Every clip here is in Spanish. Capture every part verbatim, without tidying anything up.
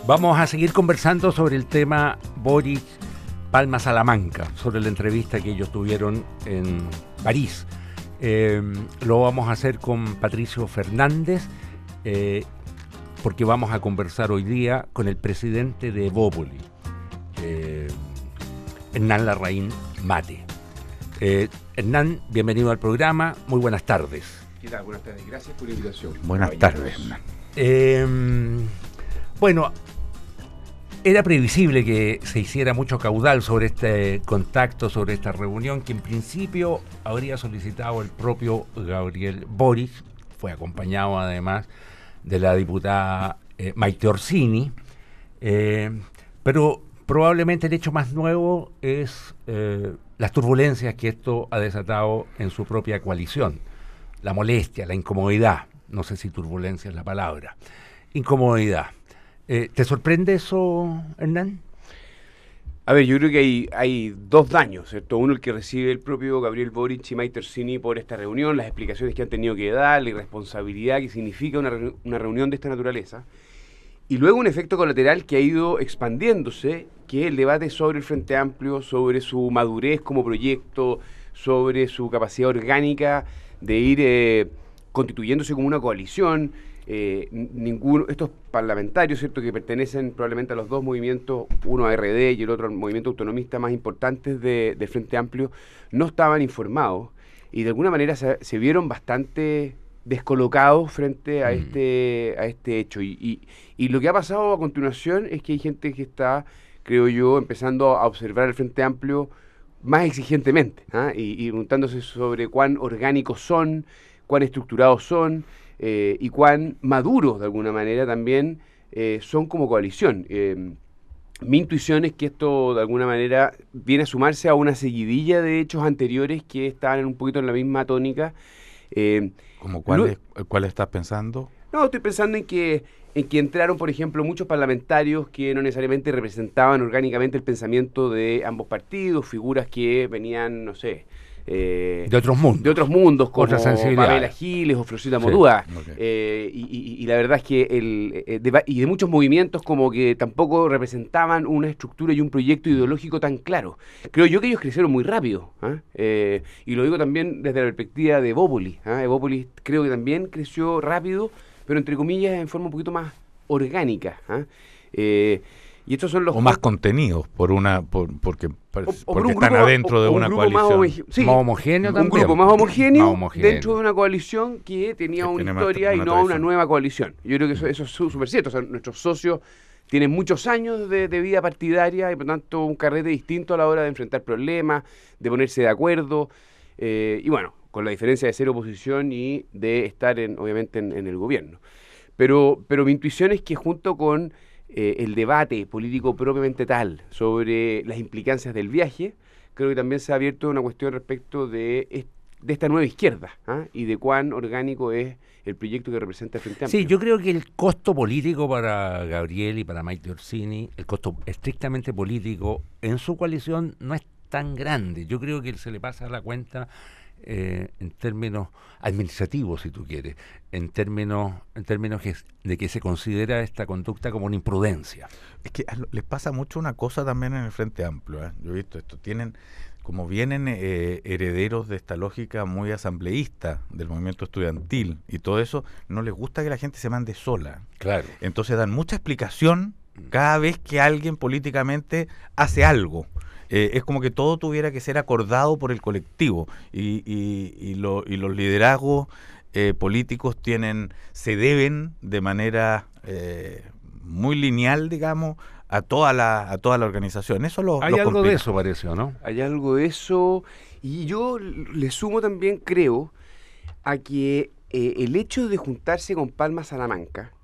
Vamos a seguir conversando sobre el tema Boric Palma Salamanca, sobre la entrevista que ellos tuvieron en París. Eh, lo vamos a hacer con Patricio Fernández, eh, porque vamos a conversar hoy día con el presidente de Evópoli, eh, Hernán Larraín Mate. Eh, Hernán, bienvenido al programa, muy buenas tardes. ¿Qué tal? Buenas tardes, gracias por la invitación. Buenas tardes, Hernán. Eh, bueno, era previsible que se hiciera mucho caudal sobre este contacto, sobre esta reunión, que en principio habría solicitado el propio Gabriel Boric, fue acompañado además de la diputada eh, Maite Orsini, eh, pero probablemente el hecho más nuevo es eh, las turbulencias que esto ha desatado en su propia coalición, la molestia, la incomodidad, no sé si turbulencia es la palabra, incomodidad. Eh, ¿Te sorprende eso, Hernán? A ver, yo creo que hay, hay dos daños, ¿cierto? Uno, el que recibe el propio Gabriel Boric y Maite Orsini por esta reunión, las explicaciones que han tenido que dar, la irresponsabilidad que significa una, re- una reunión de esta naturaleza. Y luego un efecto colateral que ha ido expandiéndose, que es el debate sobre el Frente Amplio, sobre su madurez como proyecto, sobre su capacidad orgánica de ir eh, constituyéndose como una coalición. Eh, ninguno, estos parlamentarios, ¿cierto?, que pertenecen probablemente a los dos movimientos, uno a R D y el otro al movimiento autonomista más importantes de, del Frente Amplio, no estaban informados y de alguna manera se, se vieron bastante descolocados frente a mm. este a este hecho. Y, y, y lo que ha pasado a continuación es que hay gente que está, creo yo, empezando a observar el Frente Amplio más exigentemente, ¿eh? y, y preguntándose sobre cuán orgánicos son, cuán estructurados son, Eh, y cuán maduros de alguna manera también eh, son como coalición. Eh, mi intuición es que esto de alguna manera viene a sumarse a una seguidilla de hechos anteriores que estaban un poquito en la misma tónica. Eh, ¿Como cuál, lo, cuál estás pensando? No, estoy pensando en que, en que entraron, por ejemplo, muchos parlamentarios que no necesariamente representaban orgánicamente el pensamiento de ambos partidos, figuras que venían, no sé, Eh, de otros mundos, de otros mundos como Pamela Giles o Florcita sí, Modúa, okay. eh, y, y, y la verdad es que el, eh, de, y de muchos movimientos como que tampoco representaban una estructura y un proyecto ideológico tan claro. Creo yo que ellos crecieron muy rápido, ¿eh? Eh, y lo digo también desde la perspectiva de Evópoli. ¿eh? Evópoli creo que también creció rápido, pero entre comillas en forma un poquito más orgánica. ¿eh? Eh, Y estos son los o más contenidos por una por, porque, por, o, o porque por están grupo, adentro o, de o una un coalición más, homo- sí, más homogéneo un también. grupo más homogéneo, más homogéneo dentro de una coalición que tenía que una tiene historia más, y una no tradición. una nueva coalición. Yo creo que eso, eso es súper cierto. O sea, nuestros socios tienen muchos años de, de vida partidaria y por tanto un carrete distinto a la hora de enfrentar problemas, de ponerse de acuerdo, eh, y bueno, con la diferencia de ser oposición y de estar en, obviamente en, en el gobierno. Pero, pero mi intuición es que junto con Eh, el debate político propiamente tal sobre las implicancias del viaje, creo que también se ha abierto una cuestión respecto de, de esta nueva izquierda, ¿eh? y de cuán orgánico es el proyecto que representa el Frente Amplio. Sí, yo creo que el costo político para Gabriel y para Maite Orsini, el costo estrictamente político en su coalición no es tan grande. Yo creo que se le pasa la cuenta Eh, en términos administrativos, si tú quieres, en términos en términos que, de que se considera esta conducta como una imprudencia. Es que les pasa mucho una cosa también en el Frente Amplio, ¿eh? Yo he visto esto, tienen, como vienen eh, herederos de esta lógica muy asambleísta del movimiento estudiantil y todo eso, no les gusta que la gente se mande sola. Claro. Entonces dan mucha explicación cada vez que alguien políticamente hace algo. Eh, es como que todo tuviera que ser acordado por el colectivo y, y, y, lo, y los liderazgos eh, políticos tienen se deben de manera eh, muy lineal, digamos, a toda la a toda la organización. Eso lo Hay lo algo complica. de eso, pareció, ¿no? Hay algo de eso, y yo le sumo también, creo, a que eh, el hecho de juntarse con Palma Salamanca.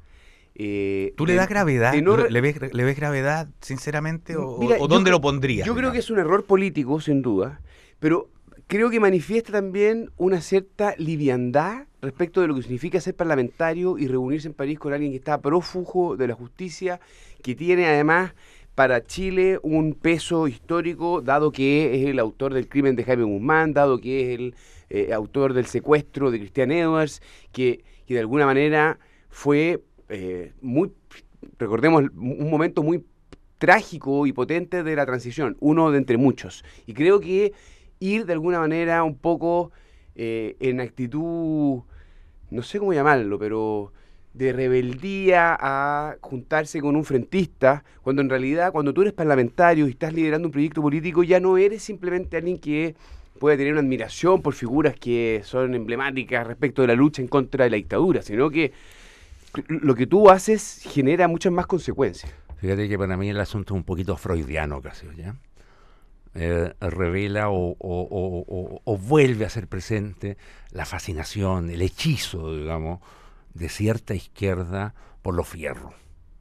Eh, ¿Tú le das gravedad? No re... ¿Le, ves, ¿Le ves gravedad, sinceramente? ¿O, Mira, o dónde yo, lo pondrías? Yo creo que es un error político, sin duda, pero creo que manifiesta también una cierta liviandad respecto de lo que significa ser parlamentario y reunirse en París con alguien que está prófugo de la justicia, que tiene además para Chile un peso histórico, dado que es el autor del crimen de Jaime Guzmán, dado que es el eh, autor del secuestro de Christian Edwards, que, que de alguna manera fue... Eh, muy recordemos, un momento muy trágico y potente de la transición, uno de entre muchos. Y creo que ir de alguna manera un poco eh, en actitud, no sé cómo llamarlo, pero de rebeldía a juntarse con un frentista, cuando en realidad cuando tú eres parlamentario y estás liderando un proyecto político, ya no eres simplemente alguien que puede tener una admiración por figuras que son emblemáticas respecto de la lucha en contra de la dictadura, sino que lo que tú haces genera muchas más consecuencias. Fíjate que para mí el asunto es un poquito freudiano casi, ¿ya? Eh, revela o, o, o, o, o vuelve a ser presente la fascinación, el hechizo, digamos, de cierta izquierda por los fierros.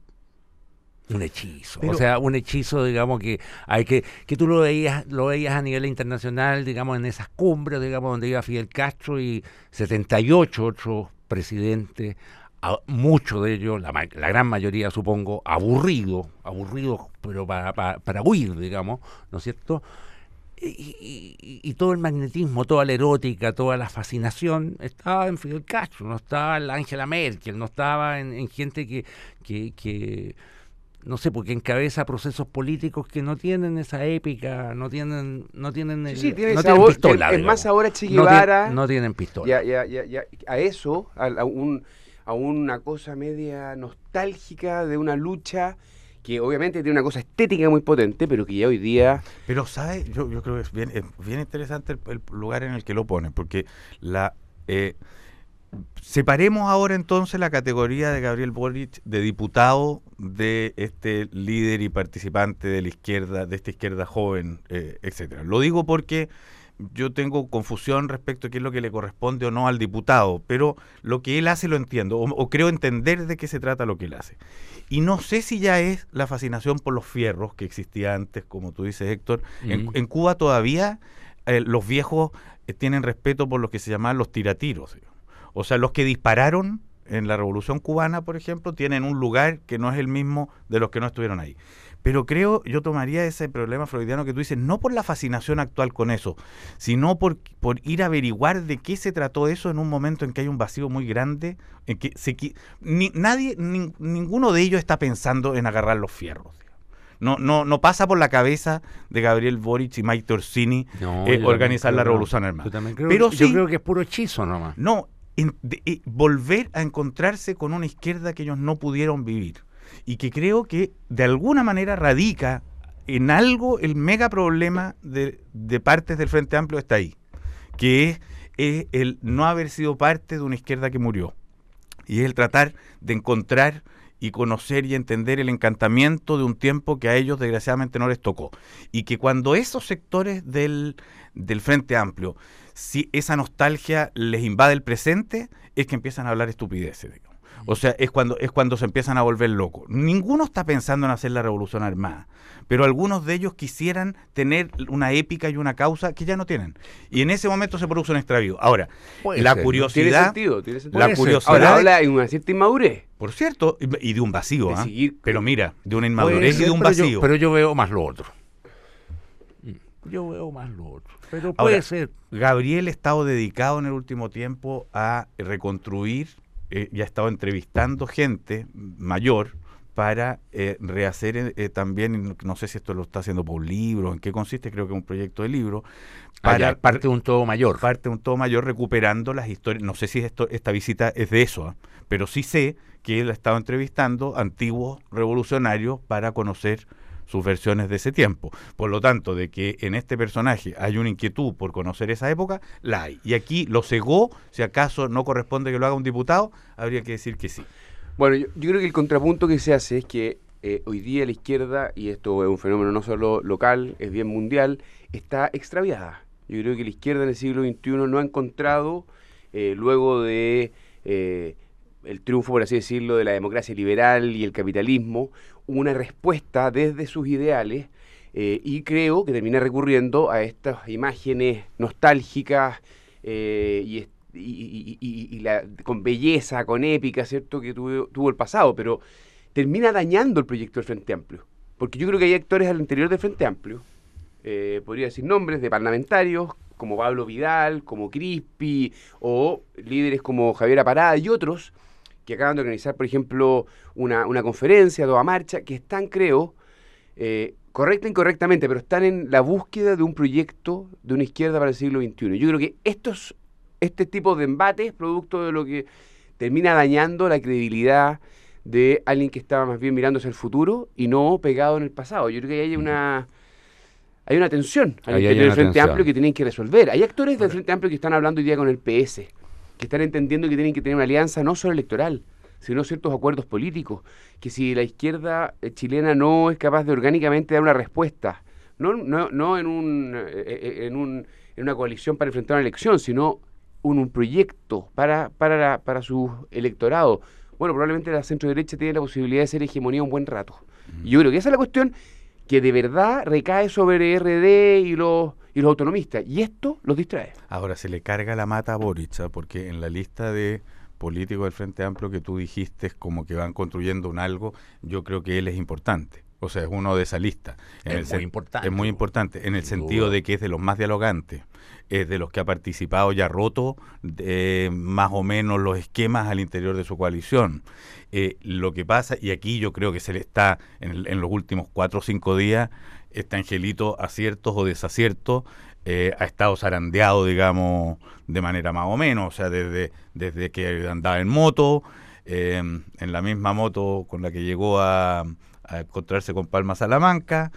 Un hechizo, Pero, o sea, un hechizo, digamos, que hay que que tú lo veías lo veías a nivel internacional, digamos, en esas cumbres, digamos, donde iba Fidel Castro y setenta y ocho otros presidentes, muchos de ellos, la, la gran mayoría, supongo, aburridos, aburridos, pero para, para, para huir, digamos, ¿no es cierto? Y, y, y todo el magnetismo, toda la erótica, toda la fascinación estaba en Fidel Castro, no estaba en Angela Merkel, no estaba en, en gente que, que, que, no sé, porque encabeza procesos políticos que no tienen esa épica, no tienen, no tienen, el, sí, sí, tiene no sabor, tienen pistola. Es, es más ahora Che Guevara. No, tiene, no tienen pistola. Ya, ya, ya, ya, a eso, a, a, un, a una cosa media nostálgica de una lucha que obviamente tiene una cosa estética muy potente, pero que ya hoy día... Pero, ¿sabes? Yo, yo creo que es bien, es bien interesante el, el lugar en el que lo ponen, porque la eh, separemos ahora entonces la categoría de Gabriel Boric de diputado de este líder y participante de la izquierda, de esta izquierda joven, eh, etcétera. Lo digo porque yo tengo confusión respecto a qué es lo que le corresponde o no al diputado, pero lo que él hace lo entiendo, o, o creo entender de qué se trata lo que él hace. Y no sé si ya es la fascinación por los fierros que existía antes, como tú dices, Héctor. Mm. En, en Cuba todavía eh, los viejos eh, tienen respeto por lo que se llaman los tiratiros. O sea, los que dispararon en la Revolución Cubana, por ejemplo, tienen un lugar que no es el mismo de los que no estuvieron ahí. Pero creo, yo tomaría ese problema freudiano que tú dices, no por la fascinación actual con eso, sino por, por ir a averiguar de qué se trató eso en un momento en que hay un vacío muy grande, en que se, ni, nadie, ni, ninguno de ellos está pensando en agarrar los fierros. No, no, no pasa por la cabeza de Gabriel Boric y Mike Orsini no, eh, organizar la Revolución no. Armada. Yo también creo, Pero yo sí, creo que es puro hechizo nomás. No, en, de, eh, volver a encontrarse con una izquierda que ellos no pudieron vivir. Y que creo que de alguna manera radica en algo el mega problema de, de partes del Frente Amplio está ahí, que es, es el no haber sido parte de una izquierda que murió. Y es el tratar de encontrar y conocer y entender el encantamiento de un tiempo que a ellos desgraciadamente no les tocó. Y que cuando esos sectores del, del Frente Amplio, si esa nostalgia les invade el presente, es que empiezan a hablar estupideces, digamos. O sea, es cuando, es cuando se empiezan a volver locos. Ninguno está pensando en hacer la Revolución Armada, pero algunos de ellos quisieran tener una épica y una causa que ya no tienen. Y en ese momento se produce un extravío. Ahora, puede la ser, curiosidad... Tiene sentido, tiene sentido. La curiosidad... Ahora habla de una cierta inmadurez. Por cierto, y de un vacío, ¿eh? Seguir... Pero mira, de una inmadurez ser, y de un pero vacío. Yo, pero yo veo más lo otro. Yo veo más lo otro. Pero puede Ahora, ser. Gabriel ha estado dedicado en el último tiempo a reconstruir... Eh, y ha estado entrevistando gente mayor para eh, rehacer eh, también, no sé si esto lo está haciendo por un libro, en qué consiste, creo que es un proyecto de libro, para ah, ya, parte de un todo mayor. Parte de un todo mayor recuperando las historias, no sé si esto, esta visita es de eso, ¿eh? Pero sí sé que él ha estado entrevistando antiguos revolucionarios para conocer sus versiones de ese tiempo. Por lo tanto, de que en este personaje hay una inquietud por conocer esa época, la hay. Y aquí lo cegó, si acaso no corresponde que lo haga un diputado, habría que decir que sí. Bueno, yo, yo creo que el contrapunto que se hace es que eh, hoy día la izquierda, y esto es un fenómeno no solo local, es bien mundial, está extraviada. Yo creo que la izquierda en el siglo veintiuno no ha encontrado, eh, luego de... Eh, el triunfo, por así decirlo, de la democracia liberal y el capitalismo, una respuesta desde sus ideales, eh, y creo que termina recurriendo a estas imágenes nostálgicas eh, y, y, y, y, y la, con belleza, con épica, ¿cierto?, que tuvo, tuvo el pasado, pero termina dañando el proyecto del Frente Amplio, porque yo creo que hay actores al interior del Frente Amplio, eh, podría decir nombres de parlamentarios, como Pablo Vidal, como Crispi, o líderes como Javier Parada y otros, que acaban de organizar, por ejemplo, una, una conferencia, Toda Marcha, que están, creo, eh, correcta e incorrectamente, pero están en la búsqueda de un proyecto de una izquierda para el siglo veintiuno. Yo creo que estos, este tipo de embates, producto de lo que termina dañando la credibilidad de alguien que estaba más bien mirando hacia el futuro y no pegado en el pasado. Yo creo que hay una... Hay una tensión al Ahí interior hay del una Frente tensión. Amplio que tienen que resolver. Hay actores del Frente Amplio que están hablando hoy día con el P S, que están entendiendo que tienen que tener una alianza no solo electoral, sino ciertos acuerdos políticos, que si la izquierda eh, chilena no es capaz de orgánicamente dar una respuesta, no, no, no en, un, eh, en, un, en una coalición para enfrentar una elección, sino un, un proyecto para, para, la, para su electorado, bueno, probablemente la centro-derecha tiene la posibilidad de ser hegemonía un buen rato. Mm. Y yo creo que esa es la cuestión que de verdad recae sobre R D y los, y los autonomistas, y esto los distrae. Ahora, se le carga la mata a Boric, ¿eh? Porque en la lista de políticos del Frente Amplio que tú dijiste como que van construyendo un algo, yo creo que él es importante. O sea, es uno de esa lista. En es el muy importante. Es muy importante, en el Sin sentido duda. de que es de los más dialogantes, es de los que ha participado y ha roto eh, más o menos los esquemas al interior de su coalición. Eh, lo que pasa, y aquí yo creo que se le está, en, en los últimos cuatro o cinco días, este angelito, aciertos o desaciertos, eh, ha estado zarandeado, digamos, de manera más o menos, o sea, desde, desde que andaba en moto, eh, en la misma moto con la que llegó a, a encontrarse con Palma Salamanca,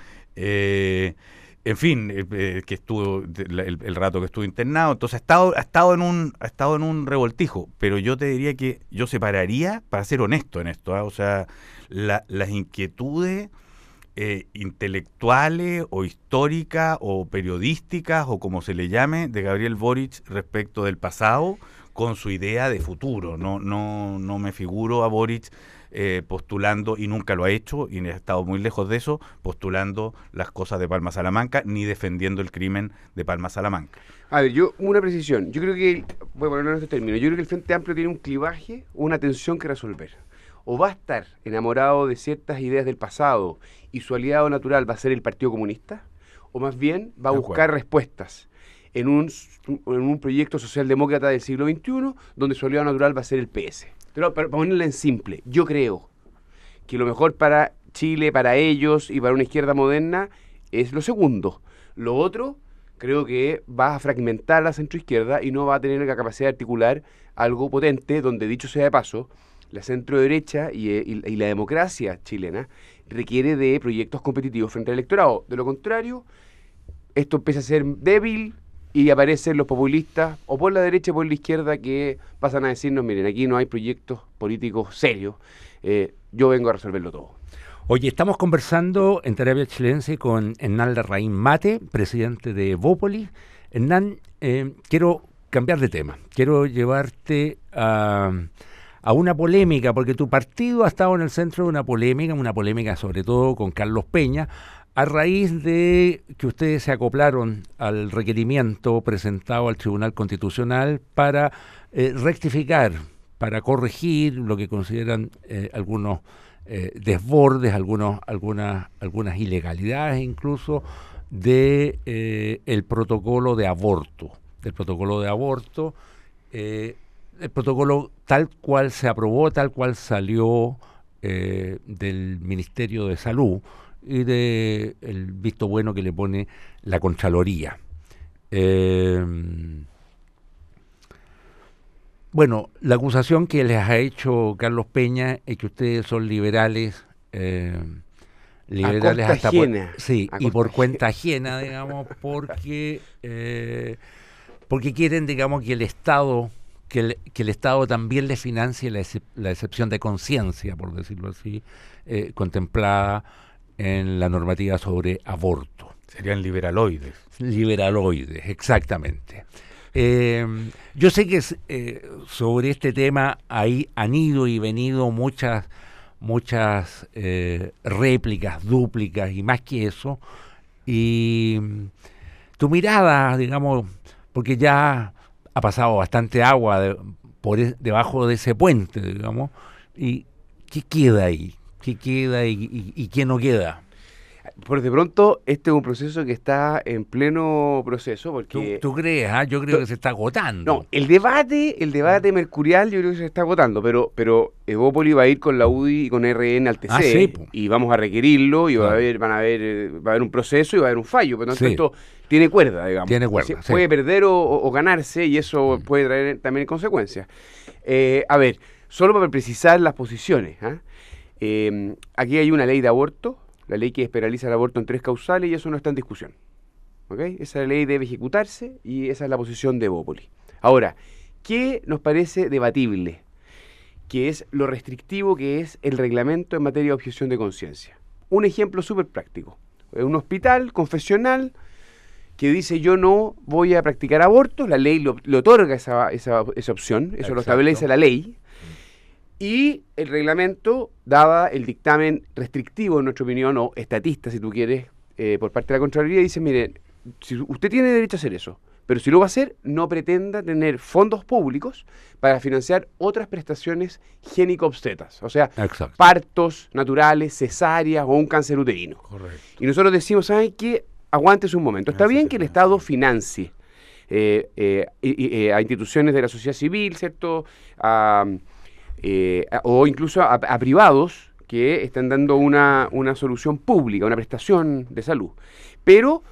eh, en fin, eh, que estuvo el, el rato que estuvo internado, entonces ha estado, ha estado en un, ha estado en un revoltijo, pero yo te diría que yo separaría, para ser honesto en esto, ¿eh? O sea, la, las inquietudes eh, intelectuales o históricas o periodísticas o como se le llame de Gabriel Boric respecto del pasado con su idea de futuro. No, no, no me figuro a Boric Eh, postulando, y nunca lo ha hecho, y ha estado muy lejos de eso, postulando las cosas de Palma Salamanca, ni defendiendo el crimen de Palma Salamanca. A ver, yo, una precisión, yo creo que, voy a ponerlo en este término, yo creo que el Frente Amplio tiene un clivaje, una tensión que resolver. O va a estar enamorado de ciertas ideas del pasado y su aliado natural va a ser el Partido Comunista, o más bien va a buscar respuestas en un, en un proyecto socialdemócrata del siglo veintiuno, donde su aliado natural va a ser el P S. Pero para ponerla en simple, yo creo que lo mejor para Chile, para ellos y para una izquierda moderna es lo segundo. Lo otro, creo que va a fragmentar la centroizquierda y no va a tener la capacidad de articular algo potente, donde, dicho sea de paso, la centroderecha y, y, y la democracia chilena requiere de proyectos competitivos frente al electorado. De lo contrario, esto empieza a ser débil y aparecen los populistas, o por la derecha o por la izquierda, que pasan a decirnos, miren, aquí no hay proyectos políticos serios, eh, yo vengo a resolverlo todo. Oye, estamos conversando en Terapia Chilense con Hernán Larraín Mate, presidente de Evópolis. Hernán, eh, quiero cambiar de tema, quiero llevarte a, a una polémica, porque tu partido ha estado en el centro de una polémica, una polémica sobre todo con Carlos Peña, a raíz de que ustedes se acoplaron al requerimiento presentado al Tribunal Constitucional para eh, rectificar, para corregir lo que consideran eh, algunos eh, desbordes, algunos, algunas, algunas ilegalidades incluso de eh, el protocolo de aborto, del protocolo de aborto, eh, el protocolo tal cual se aprobó, tal cual salió eh, del Ministerio de Salud, y de el visto bueno que le pone la Contraloría. Eh, bueno, la acusación que les ha hecho Carlos Peña es que ustedes son liberales, eh, liberales a hasta ajena, por, sí, a y por ajena. cuenta ajena, digamos, porque eh, porque quieren, digamos, que el Estado que el, que el Estado también le financie la, excep la excepción de conciencia, por decirlo así, eh, contemplada en la normativa sobre aborto. Serían liberaloides. Liberaloides, exactamente. Eh, yo sé que eh, sobre este tema ahí han ido y venido muchas, muchas eh, réplicas, dúplicas y más que eso. Y tu mirada, digamos, porque ya ha pasado bastante agua de, por e, debajo de ese puente, digamos, y ¿qué queda ahí? ¿Qué queda y, y, y qué no queda? por de pronto, este es un proceso que está en pleno proceso, porque... ¿Tú, tú crees? ¿Ah? Yo creo que se está agotando. No, el debate, el debate mercurial yo creo que se está agotando, pero, pero Evópoli va a ir con la U D I y con R N al T C, Ah, sí, po. y vamos a requerirlo, y va a Claro. haber, van a haber, eh, va a haber un proceso y va a haber un fallo, pero Sí. esto tiene cuerda, digamos. Tiene cuerda, Sí, sí. puede perder o, o- o ganarse, y eso Mm. puede traer también consecuencias. Eh, a ver, solo para precisar las posiciones, ¿ah? Eh, aquí hay una ley de aborto, la ley que despenaliza el aborto en tres causales, y eso no está en discusión. ¿Ok? Esa ley debe ejecutarse y esa es la posición de Evópoli. Ahora, ¿qué nos parece debatible? Que es lo restrictivo que es el reglamento en materia de objeción de conciencia. Un ejemplo súper práctico. Un hospital confesional que dice yo no voy a practicar abortos, la ley lo- le otorga esa, esa, esa opción, eso Exacto. lo establece la ley, y el reglamento daba el dictamen restrictivo, en nuestra opinión, o estatista, si tú quieres, eh, por parte de la Contraloría, dice, miren, si usted tiene derecho a hacer eso, pero si lo va a hacer, no pretenda tener fondos públicos para financiar otras prestaciones génico-obstetras, o sea, Exacto. partos naturales, cesáreas o un cáncer uterino. Correcto. Y nosotros decimos, ¿saben qué? Aguántese un momento. Está Así bien se que el puede. Estado financie eh, eh, y- y, eh, a instituciones de la sociedad civil, ¿cierto? A, eh, a- o incluso a, a privados que están dando una, una solución pública, una prestación de salud. Pero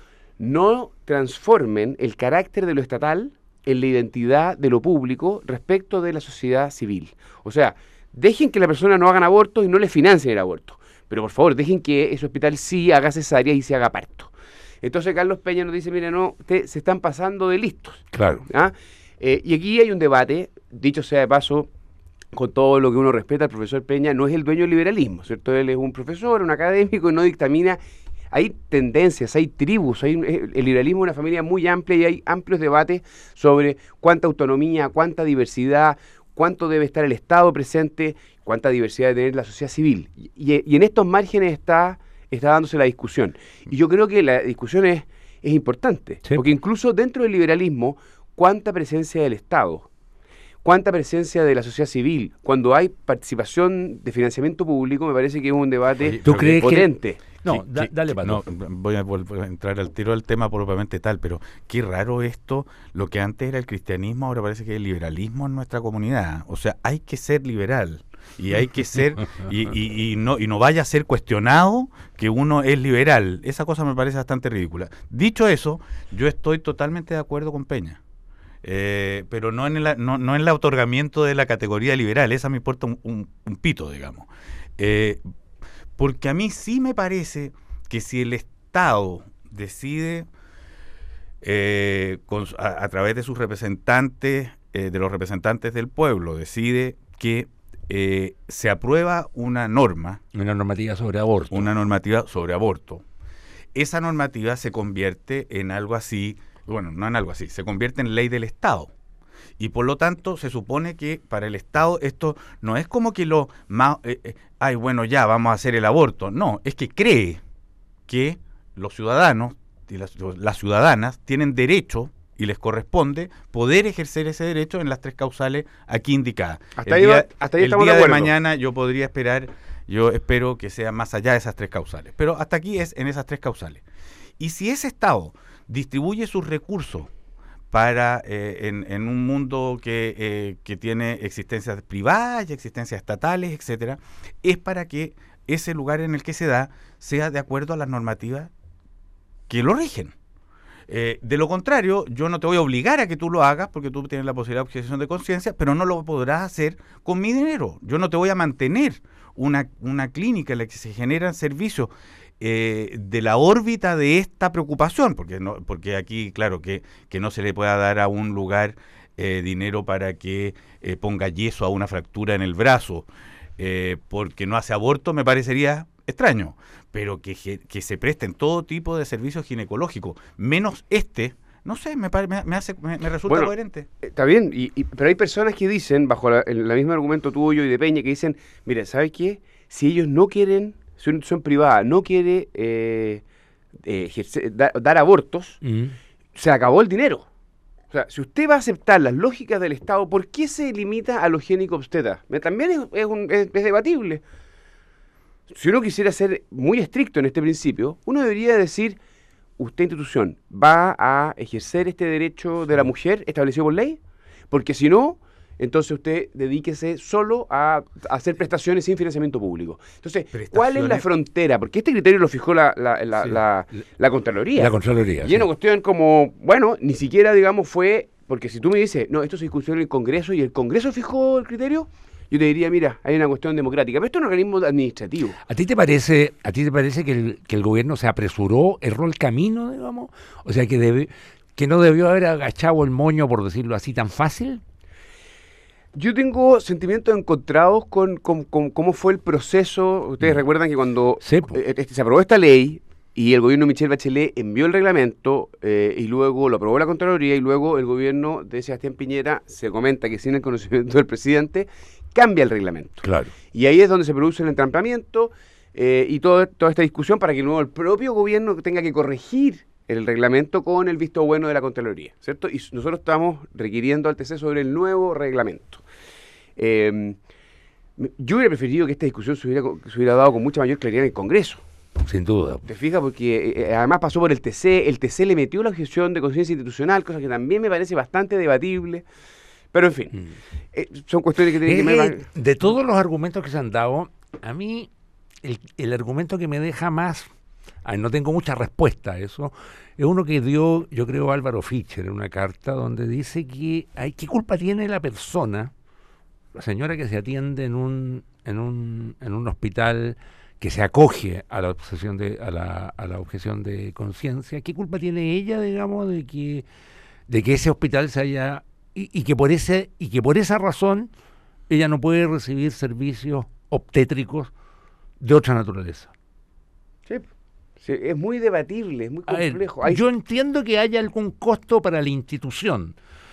no transformen el carácter de lo estatal en la identidad de lo público respecto de la sociedad civil. O sea, dejen que la persona no hagan aborto y no le financien el aborto. Pero por favor, dejen que ese hospital sí haga cesárea y se haga parto. Entonces Carlos Peña nos dice, mire, no, usted, se están pasando de listos. Claro. ¿Ah? Eh, y aquí hay un debate, dicho sea de paso, con todo lo que uno respeta, el profesor Peña no es el dueño del liberalismo, ¿cierto? Él es un profesor, un académico y no dictamina. Hay tendencias, hay tribus, hay, el liberalismo es una familia muy amplia y hay amplios debates sobre cuánta autonomía, cuánta diversidad, cuánto debe estar el Estado presente, cuánta diversidad debe tener la sociedad civil. Y, y en estos márgenes está, está dándose la discusión. Y yo creo que la discusión es, es importante, Sí. porque incluso dentro del liberalismo, cuánta presencia del Estado, cuánta presencia de la sociedad civil, cuando hay participación de financiamiento público, me parece que es un debate Oye, ¿Tú crees que- potente. No, Sí, da- sí, dale, sí, Pato. no, voy a volver a entrar al tiro al tema propiamente tal, pero qué raro esto, lo que antes era el cristianismo, ahora parece que es el liberalismo en nuestra comunidad. O sea, hay que ser liberal y hay que ser, y, y, y no, y no vaya a ser cuestionado que uno es liberal. Esa cosa me parece bastante ridícula. Dicho eso, yo estoy totalmente de acuerdo con Peña. Eh, pero no en, el, no, no en el otorgamiento de la categoría liberal, esa me importa un, un, un pito, digamos. Eh, porque a mí sí me parece que si el Estado decide, eh, con, a, a través de sus representantes, eh, de los representantes del pueblo, decide que eh, se aprueba una norma, Una normativa sobre aborto. una normativa sobre aborto, esa normativa se convierte en algo así, bueno, no en algo así, se convierte en ley del Estado. Y por lo tanto se supone que para el Estado esto no es como que lo más, eh, eh, ay bueno ya vamos a hacer el aborto, no, es que cree que los ciudadanos y las, las ciudadanas tienen derecho y les corresponde poder ejercer ese derecho en las tres causales aquí indicadas. Hasta ahí va- hasta ahí el estamos de día de, acuerdo. mañana yo podría esperar, yo espero que sea más allá de esas tres causales, pero hasta aquí es en esas tres causales. Y si ese Estado distribuye sus recursos para eh, en, en un mundo que, eh, que tiene existencias privadas y existencias estatales, etcétera, es para que ese lugar en el que se da sea de acuerdo a las normativas que lo rigen. Eh, de lo contrario, yo no te voy a obligar a que tú lo hagas porque tú tienes la posibilidad de objeción de conciencia, pero no lo podrás hacer con mi dinero. Yo no te voy a mantener una, una clínica en la que se generan servicios eh, de la órbita de esta preocupación, porque no, porque aquí, claro, que, que no se le pueda dar a un lugar eh, dinero para que eh, ponga yeso a una fractura en el brazo, eh, porque no hace aborto, me parecería extraño, pero que, que se presten todo tipo de servicios ginecológicos, menos este, no sé, me, pare, me, me, hace, me, me resulta Bueno, coherente. Está bien, y, y- pero hay personas que dicen, bajo la, el la mismo argumento tuyo y de Peña, que dicen, mira, ¿sabes qué? Si ellos no quieren, si una institución privada no quiere eh, eh, ejercer- da- dar abortos, Mm. se acabó el dinero. O sea, si usted va a aceptar las lógicas del Estado, ¿por qué se limita a los génico-obstetras? Me- También es, es, un- es- es debatible. si uno quisiera ser muy estricto en este principio, uno debería decir, usted institución, ¿va a ejercer este derecho de la mujer establecido por ley? Porque si no, entonces usted dedíquese solo a, a hacer prestaciones sin financiamiento público. Entonces, ¿cuál es la frontera? Porque este criterio lo fijó la, la, la, sí. la, la Contraloría. La Contraloría, Y sí. es una cuestión como, bueno, ni siquiera, digamos, fue... Porque si tú me dices, no, esto se discutió en el Congreso y el Congreso fijó el criterio, yo te diría, mira, hay una cuestión democrática. Pero esto es un organismo administrativo. ¿A ti te parece, a ti te parece que el, que el gobierno se apresuró, erró el camino, digamos? O sea, que, debe, que no debió haber agachado el moño, por decirlo así, tan fácil. Yo tengo sentimientos encontrados con, con, con cómo fue el proceso. Ustedes mm. recuerdan que cuando sí, eh, se aprobó esta ley y el gobierno de Michelle Bachelet envió el reglamento eh, y luego lo aprobó la Contraloría y luego el gobierno de Sebastián Piñera, se comenta que sin el conocimiento del presidente, cambia el reglamento. Claro. Y ahí es donde se produce el entrampamiento eh, y todo, toda esta discusión para que luego el propio gobierno tenga que corregir el reglamento con el visto bueno de la Contraloría, ¿cierto? Y nosotros estamos requiriendo al T C sobre el nuevo reglamento. Eh, yo hubiera preferido que esta discusión se hubiera, se hubiera dado con mucha mayor claridad en el Congreso. Sin duda. ¿Te fijas? Porque eh, además pasó por el T C, el T C le metió la objeción de conciencia institucional, cosa que también me parece bastante debatible. Pero en fin, mm. eh, son cuestiones que tienen eh, que ver... De todos los argumentos que se han dado, a mí el, el argumento que me deja más... Ay, no tengo mucha respuesta a eso. Es uno que dio, yo creo, Álvaro Fischer en una carta donde dice que hay, ¿qué culpa tiene la persona, la señora que se atiende en un, en un, en un hospital que se acoge a la obsesión de, a la, a la objeción de conciencia? ¿Qué culpa tiene ella, digamos, de que, de que ese hospital se haya y, y que por ese, y que por esa razón ella no puede recibir servicios obstétricos de otra naturaleza? Sí. Sí, es muy debatible, es muy complejo. Ver, yo entiendo que haya algún costo para la institución,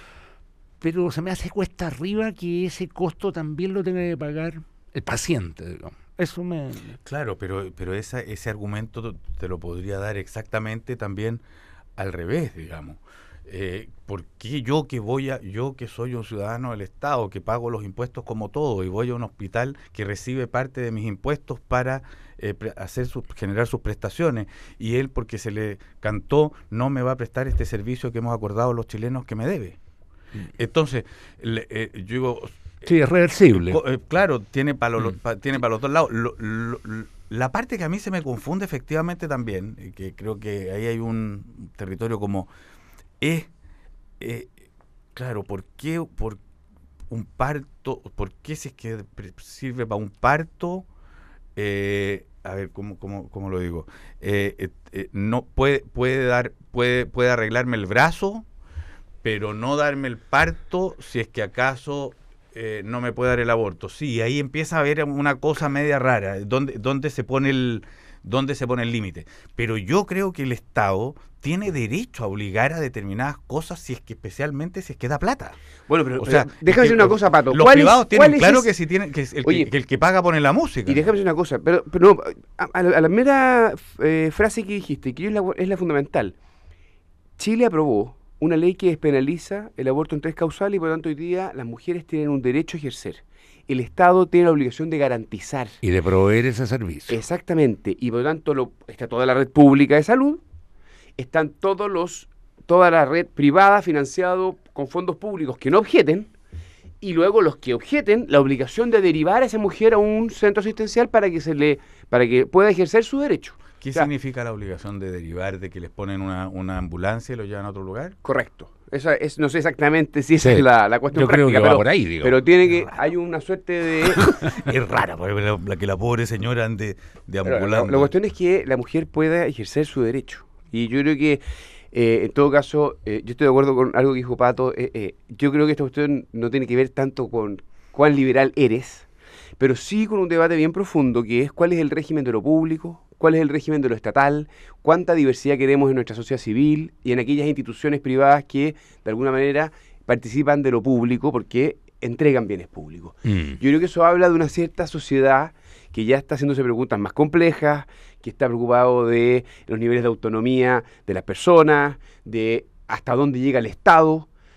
pero se me hace cuesta arriba que ese costo también lo tenga que pagar el paciente, digamos. Eso me... Claro, pero, pero esa, ese argumento te lo podría dar exactamente también al revés, digamos. Eh, ¿Por qué yo que voy a, yo que soy un ciudadano del Estado, que pago los impuestos como todo, y voy a un hospital que recibe parte de mis impuestos para eh, hacer sus, generar sus prestaciones, y él, porque se le cantó, no me va a prestar este servicio que hemos acordado los chilenos que me debe? Entonces, le, eh, yo digo... Sí, es reversible. Eh, claro, tiene para lo, pa, tiene para los dos lados. Lo, lo, la parte que a mí se me confunde efectivamente también, y que creo que ahí hay un territorio como... es, eh, claro, ¿por qué por un parto, por qué si es que sirve para un parto, eh, a ver, ¿cómo, cómo, cómo lo digo? Eh, eh, eh, no puede, puede dar, puede, puede arreglarme el brazo, pero no darme el parto si es que acaso eh, no me puede dar el aborto. Sí, ahí empieza a haber una cosa media rara, donde, donde se pone el dónde se pone el límite. Pero yo creo que el Estado tiene derecho a obligar a determinadas cosas, si es que especialmente si es que da plata. Bueno, pero, o sea, pero déjame decir una cosa, Pato. Los privados es, tienen claro es? que si tienen que, el, Oye, que, que el que paga pone la música. Y déjame decir una cosa, pero, pero no, a, a, la, a la mera eh, frase que dijiste, que es la, es la fundamental. Chile aprobó una ley que despenaliza el aborto en tres causales y por lo tanto hoy día las mujeres tienen un derecho a ejercer. El Estado tiene la obligación de garantizar. Y de proveer ese servicio. Exactamente. Y por lo tanto lo, está toda la red pública de salud, están todos los, toda la red privada financiado con fondos públicos que no objeten, y luego los que objeten, la obligación de derivar a esa mujer a un centro asistencial para que se le, para que pueda ejercer su derecho. ¿Qué o sea, significa la obligación de derivar, de que les ponen una, una ambulancia y lo llevan a otro lugar? Correcto. Esa es, no sé exactamente si esa sí, es la, la cuestión yo práctica, creo que pero, va por ahí, digo. pero tiene que, hay una suerte de... Es rara, la, la que la pobre señora ande de ambulando. La, la cuestión es que la mujer pueda ejercer su derecho. Y yo creo que, eh, en todo caso, eh, yo estoy de acuerdo con algo que dijo Pato, eh, eh, yo creo que esta cuestión no tiene que ver tanto con cuán liberal eres, pero sí con un debate bien profundo, que es cuál es el régimen de lo público, cuál es el régimen de lo estatal, cuánta diversidad queremos en nuestra sociedad civil y en aquellas instituciones privadas que de alguna manera participan de lo público porque entregan bienes públicos. Mm. Yo creo que eso habla de una cierta sociedad que ya está haciéndose preguntas más complejas, que está preocupado de los niveles de autonomía de las personas, de hasta dónde llega el Estado,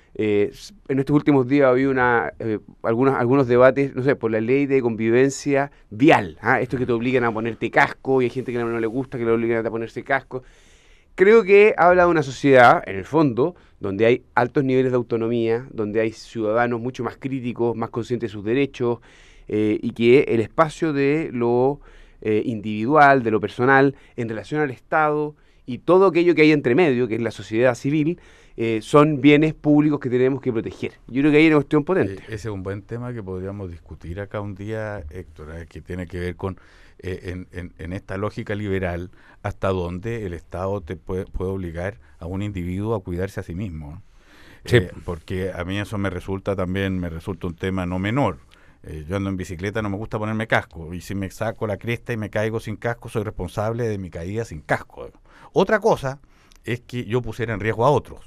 Eh, en estos últimos días ha habido una, eh, algunos, algunos debates, no sé, por la ley de convivencia vial, ¿ah? Esto que te obligan a ponerte casco y hay gente que no, no le gusta que le obligan a ponerse casco. Creo que habla de una sociedad, en el fondo, donde hay altos niveles de autonomía, donde hay ciudadanos mucho más críticos, más conscientes de sus derechos, eh, y que el espacio de lo eh, individual, de lo personal, en relación al Estado y todo aquello que hay entre medio, que es la sociedad civil, eh, son bienes públicos que tenemos que proteger. Yo creo que ahí hay una cuestión potente. Eh, ese es un buen tema que podríamos discutir acá un día, Héctor, eh, que tiene que ver con, eh, en, en, en esta lógica liberal, hasta dónde el Estado te puede, puede obligar a un individuo a cuidarse a sí mismo. Sí. Eh, porque a mí eso me resulta también, me resulta un tema no menor. Eh, yo ando en bicicleta, no me gusta ponerme casco, y si me saco la cresta y me caigo sin casco, soy responsable de mi caída sin casco. Otra cosa es que yo pusiera en riesgo a otros.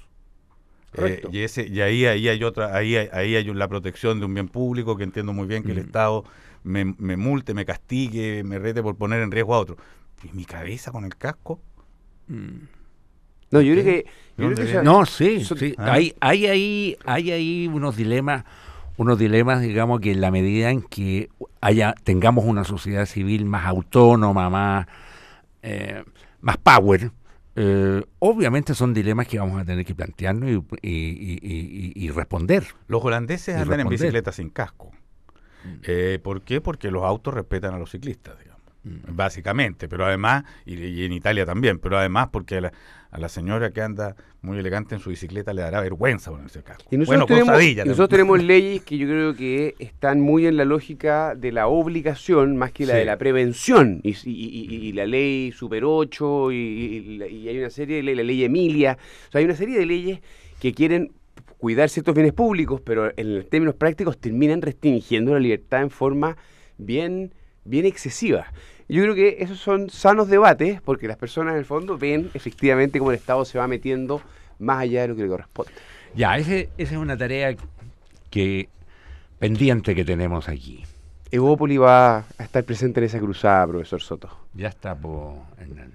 Eh, y ese y ahí ahí hay otra ahí hay, ahí hay la protección de un bien público, que entiendo muy bien que mm. el Estado me, me multe, me castigue, me rete por poner en riesgo a otro. ¿Y mi cabeza con el casco? Mm. No, yo creo que, yo creo que sea, no, sí, sí. ¿Ah? Hay, hay ahí hay ahí unos dilemas, unos dilemas, digamos, que en la medida en que haya tengamos una sociedad civil más autónoma, más eh, más power, Eh, obviamente son dilemas que vamos a tener que plantearnos y, y, y, y, y responder. Los holandeses andan en bicicleta sin casco. Mm. Eh, ¿Por qué? Porque los autos respetan a los ciclistas, digamos, mm. básicamente, pero además, y, y en Italia también, pero además porque a la, a la señora que anda muy elegante en su bicicleta le dará vergüenza ponerse casco. Y nosotros, bueno, tenemos, y nosotros tenemos leyes que yo creo que están muy en la lógica de la obligación más que la sí. de la prevención, y, y, y, y la ley Super ocho, y, y, y hay una serie de leyes, la ley Emilia, o sea, hay una serie de leyes que quieren cuidar ciertos bienes públicos, pero en términos prácticos terminan restringiendo la libertad en forma bien, bien excesiva. Yo creo que esos son sanos debates, porque las personas en el fondo ven efectivamente cómo el Estado se va metiendo más allá de lo que le corresponde. Ya, ese, esa es una tarea que pendiente que tenemos aquí. Evópoli va a estar presente en esa cruzada, profesor Soto. Ya está, po, Hernán.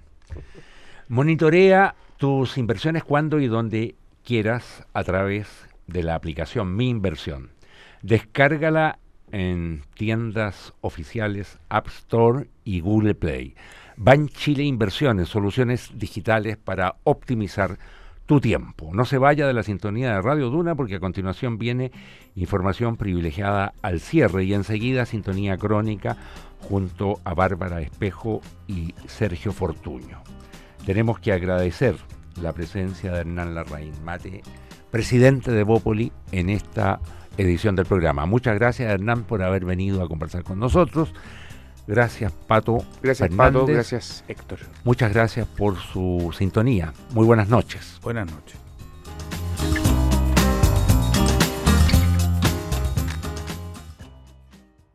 Monitorea tus inversiones cuando y donde quieras a través de la aplicación Mi Inversión. Descárgala en tiendas oficiales App Store y Google Play. Banchile Inversiones, soluciones digitales para optimizar tu tiempo. No se vaya de la sintonía de Radio Duna, porque a continuación viene información privilegiada al cierre y enseguida sintonía crónica junto a Bárbara Espejo y Sergio Fortuño. Tenemos que agradecer la presencia de Hernán Larraín Mate, presidente de Evópoli, en esta edición del programa. Muchas gracias, Hernán, por haber venido a conversar con nosotros. Gracias, Pato. Gracias, Fernández. Pato. Gracias, Héctor. Muchas gracias por su sintonía. Muy buenas noches. Buenas noches.